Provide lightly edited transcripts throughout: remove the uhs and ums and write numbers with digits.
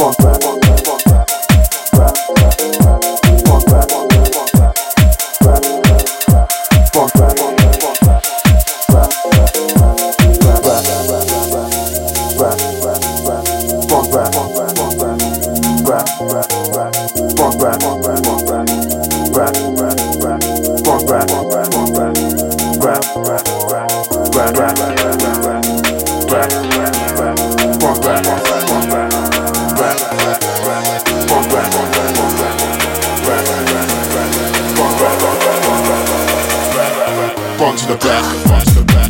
Front to the back, front to the back.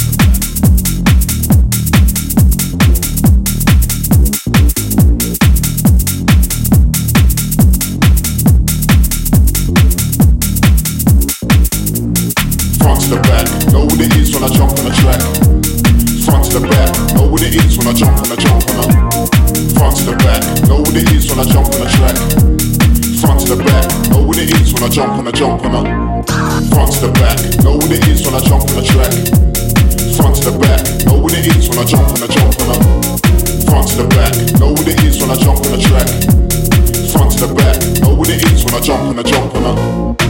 Front to the back, know what it is when I jump on the track. Front to the back, know what it is when I jump on the front to the back, know what it is when I jump on the track. Front to the back, know what it is when I jump on the front to the back, know what it is when I jump on the track. Front to the back, know what it is when I jump on the front to the back, know what it is when I jump on the track. Front to the back, know what it is when I jump on the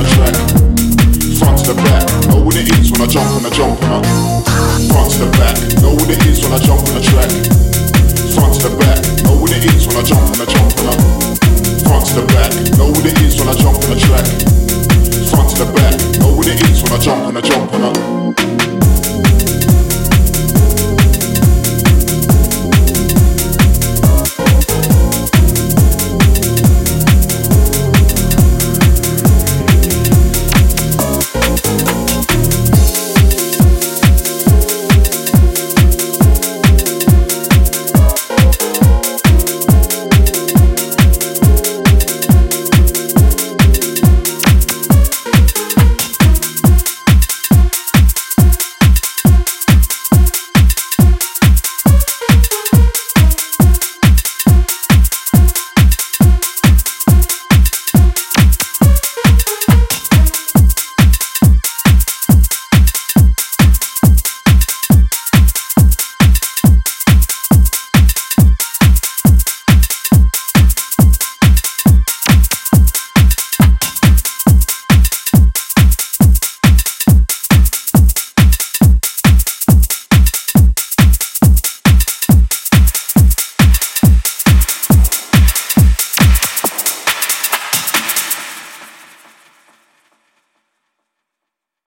jump on the front to the back.